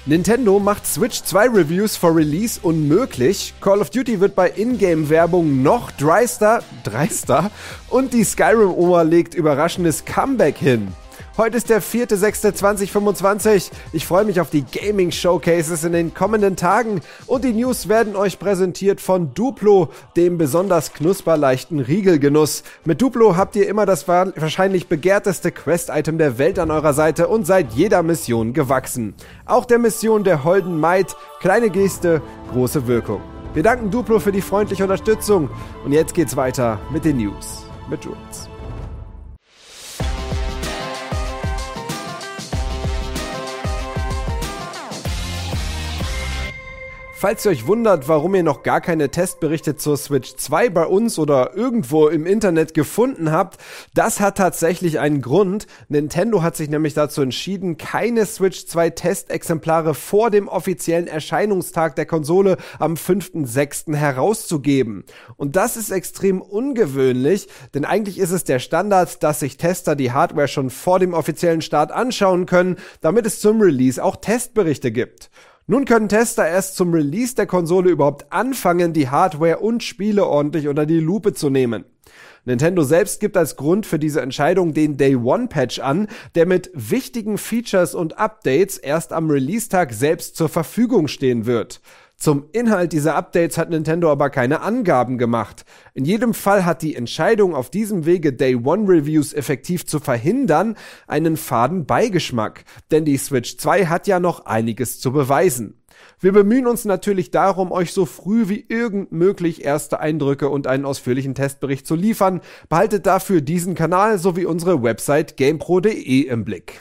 Nintendo macht Switch 2 Reviews vor Release unmöglich, Call of Duty wird bei Ingame-Werbung noch dreister und die Skyrim-Oma legt überraschendes Comeback hin. Heute ist der 4.6.2025. Ich freue mich auf die Gaming-Showcases in den kommenden Tagen und die News werden euch präsentiert von Duplo, dem besonders knusperleichten Riegelgenuss. Mit Duplo habt ihr immer das wahrscheinlich begehrteste Quest-Item der Welt an eurer Seite und seid jeder Mission gewachsen. Auch der Mission der holden Maid, kleine Geste, große Wirkung. Wir danken Duplo für die freundliche Unterstützung und jetzt geht's weiter mit den News mit Jules. Falls ihr euch wundert, warum ihr noch gar keine Testberichte zur Switch 2 bei uns oder irgendwo im Internet gefunden habt, das hat tatsächlich einen Grund. Nintendo hat sich nämlich dazu entschieden, keine Switch 2 Testexemplare vor dem offiziellen Erscheinungstag der Konsole am 5.6. herauszugeben. Und das ist extrem ungewöhnlich, denn eigentlich ist es der Standard, dass sich Tester die Hardware schon vor dem offiziellen Start anschauen können, damit es zum Release auch Testberichte gibt. Nun können Tester erst zum Release der Konsole überhaupt anfangen, die Hardware und Spiele ordentlich unter die Lupe zu nehmen. Nintendo selbst gibt als Grund für diese Entscheidung den Day-One-Patch an, der mit wichtigen Features und Updates erst am Release-Tag selbst zur Verfügung stehen wird. Zum Inhalt dieser Updates hat Nintendo aber keine Angaben gemacht. In jedem Fall hat die Entscheidung, auf diesem Wege Day-One-Reviews effektiv zu verhindern, einen faden Beigeschmack. Denn die Switch 2 hat ja noch einiges zu beweisen. Wir bemühen uns natürlich darum, euch so früh wie irgend möglich erste Eindrücke und einen ausführlichen Testbericht zu liefern. Behaltet dafür diesen Kanal sowie unsere Website gamepro.de im Blick.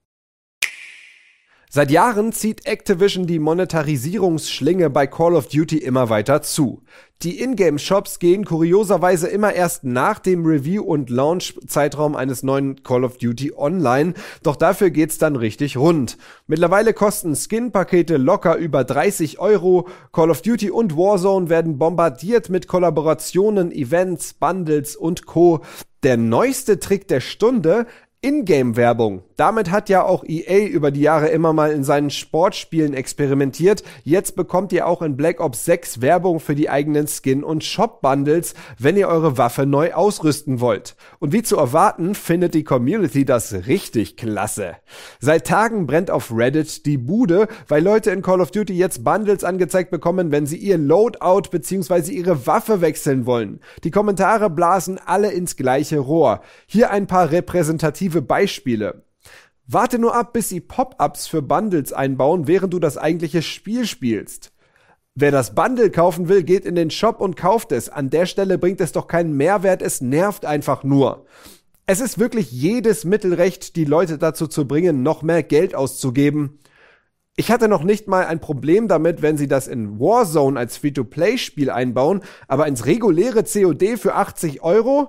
Seit Jahren zieht Activision die Monetarisierungsschlinge bei Call of Duty immer weiter zu. Die Ingame-Shops gehen kurioserweise immer erst nach dem Review- und Launch-Zeitraum eines neuen Call of Duty online, doch dafür geht's dann richtig rund. Mittlerweile kosten Skin-Pakete locker über 30 €, Call of Duty und Warzone werden bombardiert mit Kollaborationen, Events, Bundles und Co. Der neueste Trick der Stunde: Ingame-Werbung. Damit hat ja auch EA über die Jahre immer mal in seinen Sportspielen experimentiert. Jetzt bekommt ihr auch in Black Ops 6 Werbung für die eigenen Skin- und Shop-Bundles, wenn ihr eure Waffe neu ausrüsten wollt. Und wie zu erwarten, findet die Community das richtig klasse. Seit Tagen brennt auf Reddit die Bude, weil Leute in Call of Duty jetzt Bundles angezeigt bekommen, wenn sie ihr Loadout bzw. ihre Waffe wechseln wollen. Die Kommentare blasen alle ins gleiche Rohr. Hier ein paar repräsentative Beispiele. Warte nur ab, bis sie Pop-ups für Bundles einbauen, während du das eigentliche Spiel spielst. Wer das Bundle kaufen will, geht in den Shop und kauft es. An der Stelle bringt es doch keinen Mehrwert, es nervt einfach nur. Es ist wirklich jedes Mittel recht, die Leute dazu zu bringen, noch mehr Geld auszugeben. Ich hatte noch nicht mal ein Problem damit, wenn sie das in Warzone als Free-to-Play-Spiel einbauen, aber ins reguläre COD für 80 €?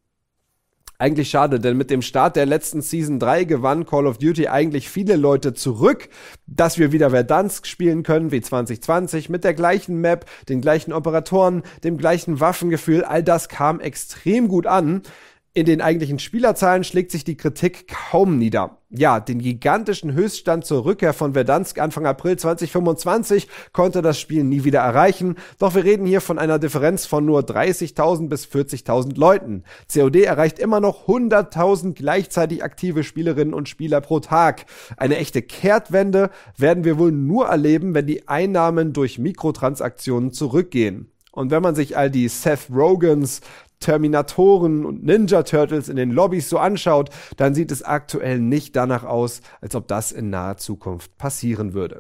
Eigentlich schade, denn mit dem Start der letzten Season 3 gewann Call of Duty eigentlich viele Leute zurück, dass wir wieder Verdansk spielen können wie 2020 mit der gleichen Map, den gleichen Operatoren, dem gleichen Waffengefühl. All das kam extrem gut an. In den eigentlichen Spielerzahlen schlägt sich die Kritik kaum nieder. Ja, den gigantischen Höchststand zur Rückkehr von Verdansk Anfang April 2025 konnte das Spiel nie wieder erreichen, doch wir reden hier von einer Differenz von nur 30.000 bis 40.000 Leuten. COD erreicht immer noch 100.000 gleichzeitig aktive Spielerinnen und Spieler pro Tag. Eine echte Kehrtwende werden wir wohl nur erleben, wenn die Einnahmen durch Mikrotransaktionen zurückgehen. Und wenn man sich all die Seth Rogans, Terminatoren und Ninja Turtles in den Lobbys so anschaut, dann sieht es aktuell nicht danach aus, als ob das in naher Zukunft passieren würde.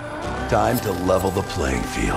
Time to level the playing field.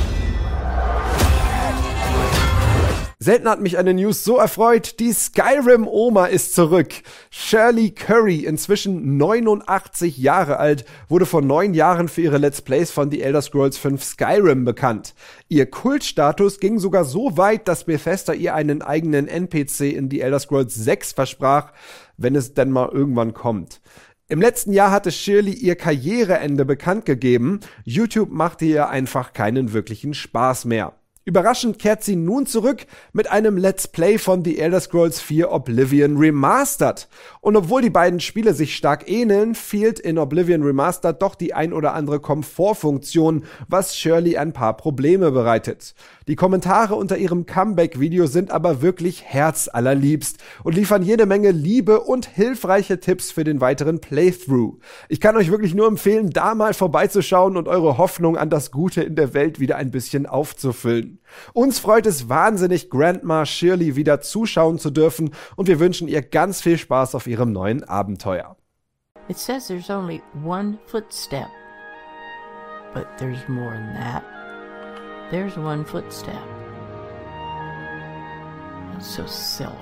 Selten hat mich eine News so erfreut, die Skyrim-Oma ist zurück. Shirley Curry, inzwischen 89 Jahre alt, wurde vor 9 Jahren für ihre Let's Plays von The Elder Scrolls 5 Skyrim bekannt. Ihr Kultstatus ging sogar so weit, dass Bethesda ihr einen eigenen NPC in The Elder Scrolls 6 versprach, wenn es denn mal irgendwann kommt. Im letzten Jahr hatte Shirley ihr Karriereende bekannt gegeben. YouTube machte ihr einfach keinen wirklichen Spaß mehr. Überraschend kehrt sie nun zurück mit einem Let's Play von The Elder Scrolls 4 Oblivion Remastered. Und obwohl die beiden Spiele sich stark ähneln, fehlt in Oblivion Remastered doch die ein oder andere Komfortfunktion, was Shirley ein paar Probleme bereitet. Die Kommentare unter ihrem Comeback-Video sind aber wirklich herzallerliebst und liefern jede Menge Liebe und hilfreiche Tipps für den weiteren Playthrough. Ich kann euch wirklich nur empfehlen, da mal vorbeizuschauen und eure Hoffnung an das Gute in der Welt wieder ein bisschen aufzufüllen. Uns freut es wahnsinnig, Grandma Shirley wieder zuschauen zu dürfen und wir wünschen ihr ganz viel Spaß auf ihrem neuen Abenteuer. It says there's only one footstep, but there's more than that. There's one footstep. It's so silly.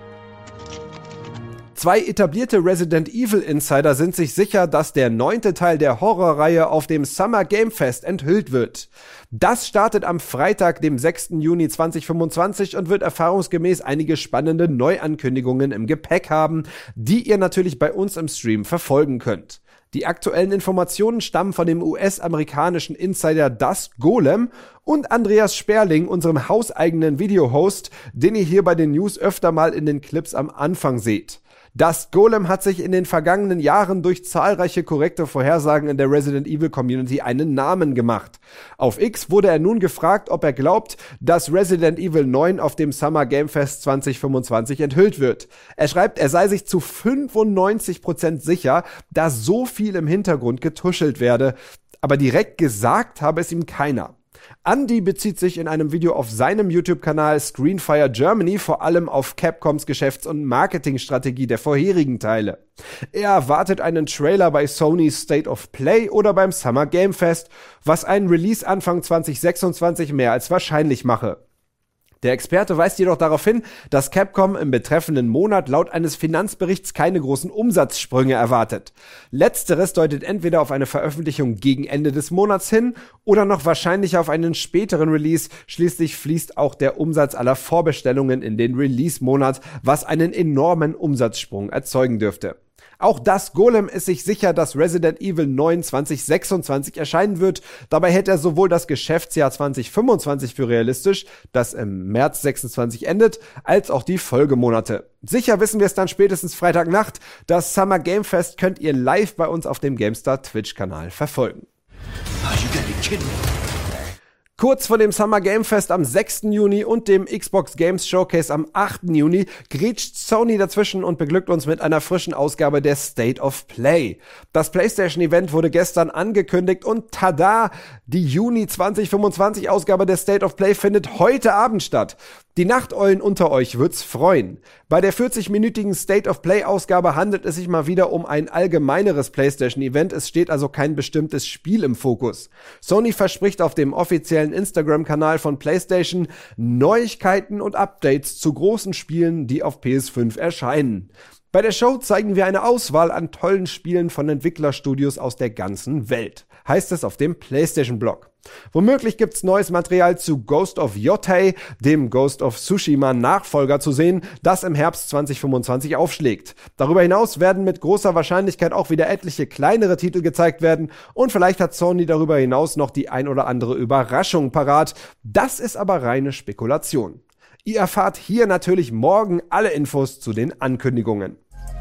Zwei etablierte Resident Evil Insider sind sich sicher, dass der 9. Teil der Horrorreihe auf dem Summer Game Fest enthüllt wird. Das startet am Freitag, dem 6. Juni 2025 und wird erfahrungsgemäß einige spannende Neuankündigungen im Gepäck haben, die ihr natürlich bei uns im Stream verfolgen könnt. Die aktuellen Informationen stammen von dem US-amerikanischen Insider Dust Golem und Andreas Sperling, unserem hauseigenen Videohost, den ihr hier bei den News öfter mal in den Clips am Anfang seht. Dust Golem hat sich in den vergangenen Jahren durch zahlreiche korrekte Vorhersagen in der Resident Evil Community einen Namen gemacht. Auf X wurde er nun gefragt, ob er glaubt, dass Resident Evil 9 auf dem Summer Game Fest 2025 enthüllt wird. Er schreibt, er sei sich zu 95% sicher, da so viel im Hintergrund getuschelt werde, aber direkt gesagt habe es ihm keiner. Andy bezieht sich in einem Video auf seinem YouTube-Kanal Screenfire Germany vor allem auf Capcoms Geschäfts- und Marketingstrategie der vorherigen Teile. Er erwartet einen Trailer bei Sony's State of Play oder beim Summer Game Fest, was einen Release Anfang 2026 mehr als wahrscheinlich mache. Der Experte weist jedoch darauf hin, dass Capcom im betreffenden Monat laut eines Finanzberichts keine großen Umsatzsprünge erwartet. Letzteres deutet entweder auf eine Veröffentlichung gegen Ende des Monats hin oder noch wahrscheinlicher auf einen späteren Release. Schließlich fließt auch der Umsatz aller Vorbestellungen in den Release-Monat, was einen enormen Umsatzsprung erzeugen dürfte. Auch Dust Golem ist sich sicher, dass Resident Evil 9 2026 erscheinen wird. Dabei hält er sowohl das Geschäftsjahr 2025 für realistisch, das im März 26 endet, als auch die Folgemonate. Sicher wissen wir es dann spätestens Freitagnacht. Das Summer Game Fest könnt ihr live bei uns auf dem GameStar Twitch-Kanal verfolgen. Kurz vor dem Summer Game Fest am 6. Juni und dem Xbox Games Showcase am 8. Juni grätscht Sony dazwischen und beglückt uns mit einer frischen Ausgabe der State of Play. Das PlayStation-Event wurde gestern angekündigt und tada! Die Juni 2025 Ausgabe der State of Play findet heute Abend statt. Die Nachteulen unter euch wird's freuen. Bei der 40-minütigen State of Play Ausgabe handelt es sich mal wieder um ein allgemeineres PlayStation-Event. Es steht also kein bestimmtes Spiel im Fokus. Sony verspricht auf dem offiziellen Instagram-Kanal von PlayStation Neuigkeiten und Updates zu großen Spielen, die auf PS5 erscheinen. Bei der Show zeigen wir eine Auswahl an tollen Spielen von Entwicklerstudios aus der ganzen Welt, heißt es auf dem PlayStation-Blog. Womöglich gibt's neues Material zu Ghost of Yotei, dem Ghost of Tsushima Nachfolger zu sehen, das im Herbst 2025 aufschlägt. Darüber hinaus werden mit großer Wahrscheinlichkeit auch wieder etliche kleinere Titel gezeigt werden und vielleicht hat Sony darüber hinaus noch die ein oder andere Überraschung parat. Das ist aber reine Spekulation. Ihr erfahrt hier natürlich morgen alle Infos zu den Ankündigungen.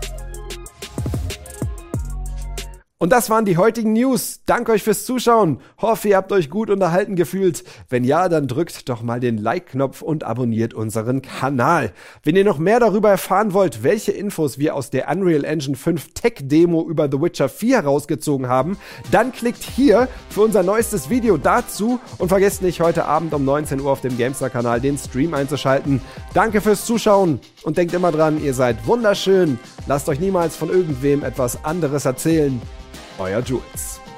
Und das waren die heutigen News. Danke euch fürs Zuschauen. Hoffe, ihr habt euch gut unterhalten gefühlt. Wenn ja, dann drückt doch mal den Like-Knopf und abonniert unseren Kanal. Wenn ihr noch mehr darüber erfahren wollt, welche Infos wir aus der Unreal Engine 5 Tech-Demo über The Witcher 4 herausgezogen haben, dann klickt hier für unser neuestes Video dazu und vergesst nicht, heute Abend um 19 Uhr auf dem GameStar-Kanal den Stream einzuschalten. Danke fürs Zuschauen und denkt immer dran, ihr seid wunderschön. Lasst euch niemals von irgendwem etwas anderes erzählen. Euer Jules.